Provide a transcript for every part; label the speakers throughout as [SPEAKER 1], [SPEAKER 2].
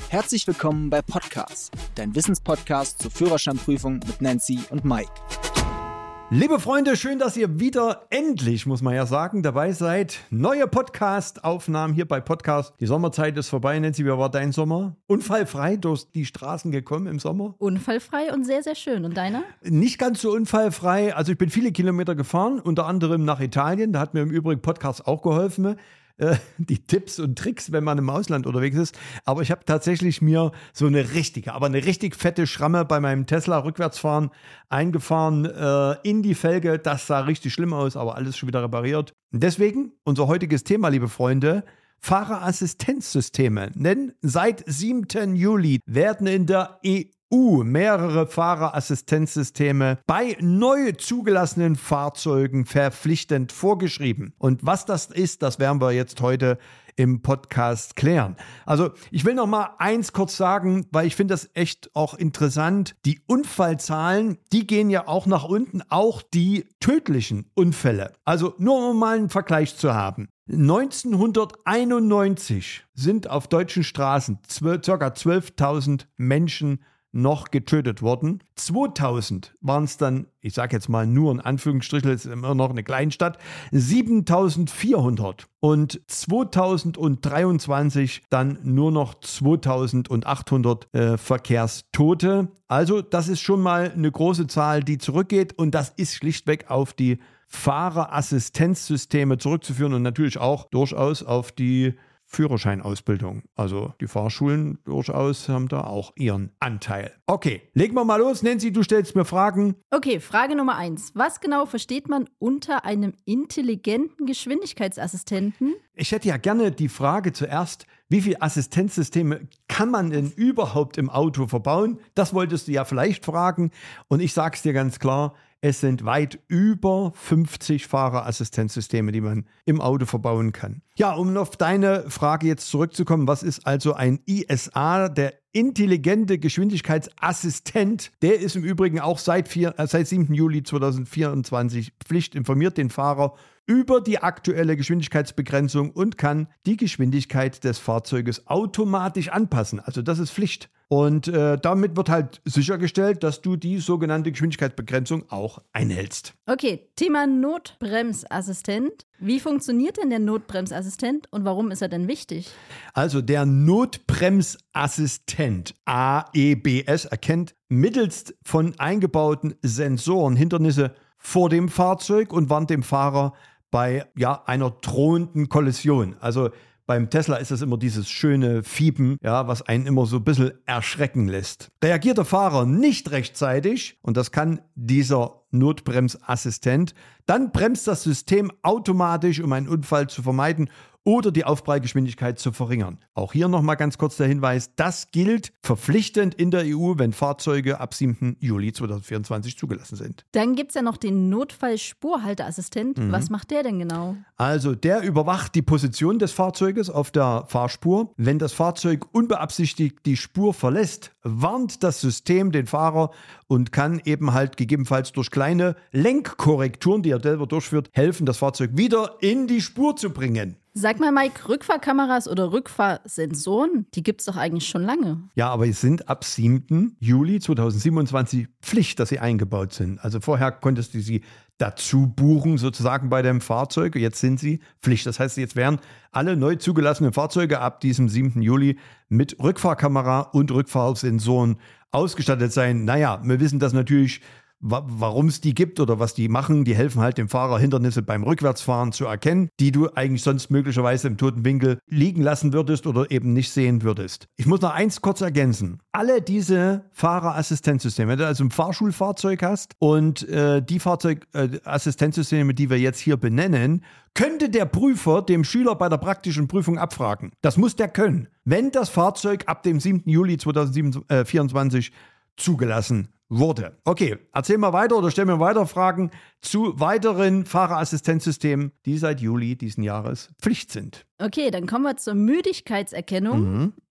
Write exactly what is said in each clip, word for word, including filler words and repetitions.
[SPEAKER 1] Herzlich willkommen bei Podcast, dein Wissenspodcast zur Führerscheinprüfung mit Nancy und Mike.
[SPEAKER 2] Liebe Freunde, schön, dass ihr wieder endlich, muss man ja sagen, dabei seid. Neue Podcast-Aufnahmen hier bei Podcast. Die Sommerzeit ist vorbei. Nancy, wie war dein Sommer? Unfallfrei durch die Straßen gekommen im Sommer?
[SPEAKER 3] Unfallfrei und sehr, sehr schön. Und deiner?
[SPEAKER 2] Nicht ganz so unfallfrei. Also ich bin viele Kilometer gefahren, unter anderem nach Italien. Da hat mir im Übrigen Podcast auch geholfen. Die Tipps und Tricks, wenn man im Ausland unterwegs ist. Aber ich habe tatsächlich mir so eine richtige, aber eine richtig fette Schramme bei meinem Tesla Rückwärtsfahren eingefahren äh, in die Felge. Das sah richtig schlimm aus, aber alles schon wieder repariert. Und deswegen unser heutiges Thema, liebe Freunde, Fahrerassistenzsysteme. Denn seit siebten Juli werden in der E U mehrere Fahrerassistenzsysteme bei neu zugelassenen Fahrzeugen verpflichtend vorgeschrieben. Und was das ist, das werden wir jetzt heute im Podcast klären. Also ich will noch mal eins kurz sagen, weil ich finde das echt auch interessant. Die Unfallzahlen, die gehen ja auch nach unten, auch die tödlichen Unfälle. Also nur um mal einen Vergleich zu haben. neunzehnhunderteinundneunzig sind auf deutschen Straßen ca. zwölftausend Menschen noch getötet worden. zweitausend waren es dann, ich sage jetzt mal nur in Anführungsstrichen, das ist immer noch eine Kleinstadt, siebentausendvierhundert und zweitausenddreiundzwanzig dann nur noch zweitausendachthundert äh, Verkehrstote. Also das ist schon mal eine große Zahl, die zurückgeht und das ist schlichtweg auf die Fahrerassistenzsysteme zurückzuführen und natürlich auch durchaus auf die Führerscheinausbildung. Also die Fahrschulen durchaus haben da auch ihren Anteil. Okay, legen wir mal los. Nancy, du stellst mir Fragen.
[SPEAKER 3] Okay, Frage Nummer eins. Was genau versteht man unter einem intelligenten Geschwindigkeitsassistenten?
[SPEAKER 2] Ich hätte ja gerne die Frage zuerst, wie viele Assistenzsysteme kann man denn überhaupt im Auto verbauen? Das wolltest du ja vielleicht fragen. Und ich sage es dir ganz klar, es sind weit über fünfzig Fahrerassistenzsysteme, die man im Auto verbauen kann. Ja, um auf deine Frage jetzt zurückzukommen, was ist also ein I S A, der intelligente Geschwindigkeitsassistent? Der ist im Übrigen auch seit, vier, äh, seit siebten Juli zweitausendvierundzwanzig Pflicht, informiert den Fahrer über die aktuelle Geschwindigkeitsbegrenzung und kann die Geschwindigkeit des Fahrzeuges automatisch anpassen. Also das ist Pflicht. Und äh, damit wird halt sichergestellt, dass du die sogenannte Geschwindigkeitsbegrenzung auch einhältst.
[SPEAKER 3] Okay, Thema Notbremsassistent. Wie funktioniert denn der Notbremsassistent und warum ist er denn wichtig?
[SPEAKER 2] Also der Notbremsassistent A E B S erkennt mittels von eingebauten Sensoren Hindernisse vor dem Fahrzeug und warnt dem Fahrer bei ja, einer drohenden Kollision. Also beim Tesla ist das immer dieses schöne Fiepen, ja, was einen immer so ein bisschen erschrecken lässt. Reagiert der Fahrer nicht rechtzeitig, und das kann dieser Notbremsassistent, dann bremst das System automatisch, um einen Unfall zu vermeiden oder die Aufprallgeschwindigkeit zu verringern. Auch hier nochmal ganz kurz der Hinweis, das gilt verpflichtend in der E U, wenn Fahrzeuge ab siebten Juli zweitausendvierundzwanzig zugelassen sind.
[SPEAKER 3] Dann gibt es ja noch den Notfallspurhalteassistent. Mhm. Was macht der denn genau?
[SPEAKER 2] Also der überwacht die Position des Fahrzeuges auf der Fahrspur. Wenn das Fahrzeug unbeabsichtigt die Spur verlässt, warnt das System den Fahrer und kann eben halt gegebenenfalls durch kleine Lenkkorrekturen, die er selber durchführt, helfen, das Fahrzeug wieder in die Spur zu bringen.
[SPEAKER 3] Sag mal, Mike, Rückfahrkameras oder Rückfahrsensoren, die gibt es doch eigentlich schon lange.
[SPEAKER 2] Ja, aber es sind ab siebten Juli zweitausendsiebenundzwanzig Pflicht, dass sie eingebaut sind. Also vorher konntest du sie dazu buchen, sozusagen bei deinem Fahrzeug. Jetzt sind sie Pflicht. Das heißt, jetzt werden alle neu zugelassenen Fahrzeuge ab diesem siebten Juli mit Rückfahrkamera und Rückfahrsensoren ausgestattet sein. Naja, wir wissen das natürlich, warum es die gibt oder was die machen. Die helfen halt dem Fahrer, Hindernisse beim Rückwärtsfahren zu erkennen, die du eigentlich sonst möglicherweise im toten Winkel liegen lassen würdest oder eben nicht sehen würdest. Ich muss noch eins kurz ergänzen. Alle diese Fahrerassistenzsysteme, wenn du also ein Fahrschulfahrzeug hast und äh, die Fahrzeugassistenzsysteme, äh, die wir jetzt hier benennen, könnte der Prüfer dem Schüler bei der praktischen Prüfung abfragen. Das muss der können, wenn das Fahrzeug ab dem siebten Juli zweitausendvierundzwanzig zugelassen wurde. Okay, erzähl mal weiter oder stell mir weiter Fragen zu weiteren Fahrerassistenzsystemen, die seit Juli diesen Jahres Pflicht sind.
[SPEAKER 3] Okay, dann kommen wir zur Müdigkeitserkennung. Mhm.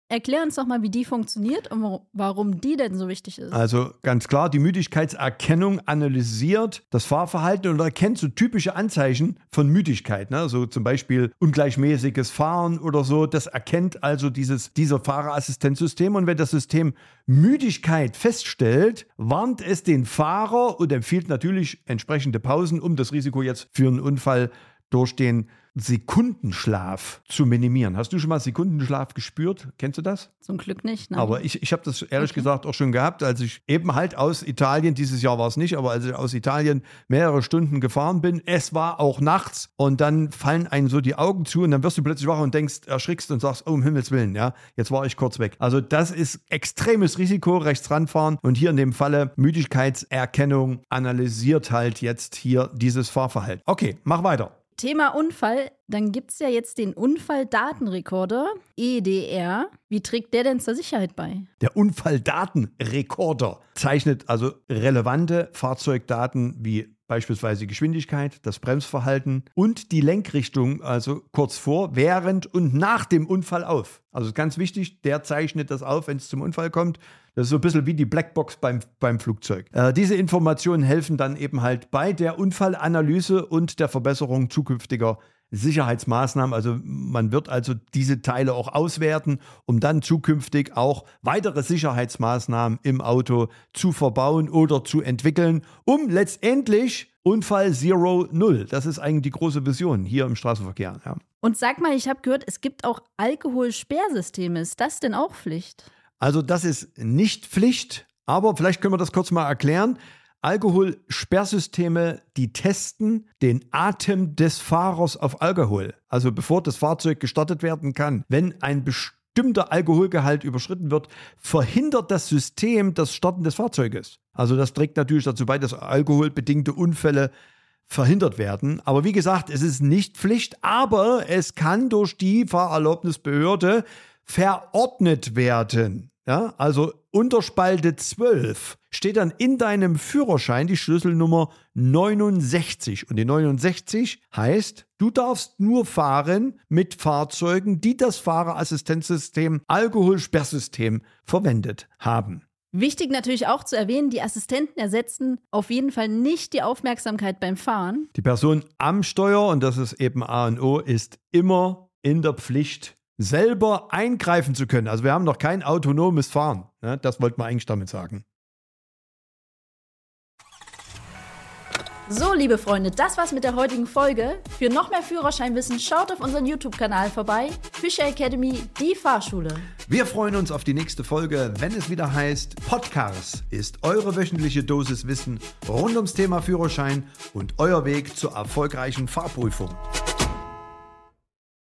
[SPEAKER 3] Erklär uns doch mal, wie die funktioniert und warum die denn so wichtig ist.
[SPEAKER 2] Also ganz klar, die Müdigkeitserkennung analysiert das Fahrverhalten und erkennt so typische Anzeichen von Müdigkeit. Ne? So zum Beispiel ungleichmäßiges Fahren oder so. Das erkennt also dieses, dieser Fahrerassistenzsystem. Und wenn das System Müdigkeit feststellt, warnt es den Fahrer und empfiehlt natürlich entsprechende Pausen, um das Risiko jetzt für einen Unfall durch den Sekundenschlaf zu minimieren. Hast du schon mal Sekundenschlaf gespürt? Kennst du das?
[SPEAKER 3] Zum Glück nicht, nein.
[SPEAKER 2] Aber ich, ich habe das ehrlich
[SPEAKER 3] Okay.
[SPEAKER 2] gesagt auch schon gehabt, als ich eben halt aus Italien, dieses Jahr war es nicht, aber als ich aus Italien mehrere Stunden gefahren bin, es war auch nachts und dann fallen einem so die Augen zu und dann wirst du plötzlich wach und denkst, erschrickst und sagst, oh, um Himmels Willen, ja, jetzt war ich kurz weg. Also das ist extremes Risiko, rechts ranfahren und hier in dem Falle Müdigkeitserkennung analysiert halt jetzt hier dieses Fahrverhalten. Okay, mach weiter.
[SPEAKER 3] Thema Unfall, dann gibt es ja jetzt den Unfalldatenrekorder, E D R. Wie trägt der denn zur Sicherheit bei?
[SPEAKER 2] Der Unfalldatenrekorder zeichnet also relevante Fahrzeugdaten wie beispielsweise Geschwindigkeit, das Bremsverhalten und die Lenkrichtung, also kurz vor, während und nach dem Unfall auf. Also ganz wichtig, der zeichnet das auf, wenn es zum Unfall kommt. Das ist so ein bisschen wie die Blackbox beim, beim Flugzeug. Äh, diese Informationen helfen dann eben halt bei der Unfallanalyse und der Verbesserung zukünftiger Sicherheitsmaßnahmen. Also man wird also diese Teile auch auswerten, um dann zukünftig auch weitere Sicherheitsmaßnahmen im Auto zu verbauen oder zu entwickeln, um letztendlich Unfall Zero Null. Das ist eigentlich die große Vision hier im Straßenverkehr. Ja.
[SPEAKER 3] Und sag mal, ich habe gehört, es gibt auch Alkoholsperrsysteme. Ist das denn auch Pflicht?
[SPEAKER 2] Also das ist nicht Pflicht, aber vielleicht können wir das kurz mal erklären. Alkoholsperrsysteme, die testen den Atem des Fahrers auf Alkohol. Also bevor das Fahrzeug gestartet werden kann. Wenn ein bestimmter Alkoholgehalt überschritten wird, verhindert das System das Starten des Fahrzeuges. Also das trägt natürlich dazu bei, dass alkoholbedingte Unfälle verhindert werden. Aber wie gesagt, es ist nicht Pflicht, aber es kann durch die Fahrerlaubnisbehörde verordnet werden. Ja, also unter Spalte zwölf steht dann in deinem Führerschein die Schlüsselnummer neunundsechzig. Und die neunundsechzig heißt, du darfst nur fahren mit Fahrzeugen, die das Fahrerassistenzsystem Alkoholsperrsystem verwendet haben.
[SPEAKER 3] Wichtig natürlich auch zu erwähnen, die Assistenten ersetzen auf jeden Fall nicht die Aufmerksamkeit beim Fahren.
[SPEAKER 2] Die Person am Steuer, und das ist eben A und O, ist immer in der Pflicht, selber eingreifen zu können. Also wir haben noch kein autonomes Fahren. Ne? Das wollten wir eigentlich damit sagen.
[SPEAKER 3] So, liebe Freunde, das war's mit der heutigen Folge. Für noch mehr Führerscheinwissen schaut auf unseren YouTube-Kanal vorbei. Fischer Academy, die Fahrschule.
[SPEAKER 2] Wir freuen uns auf die nächste Folge, wenn es wieder heißt, Podcast ist eure wöchentliche Dosis Wissen rund ums Thema Führerschein und euer Weg zur erfolgreichen Fahrprüfung.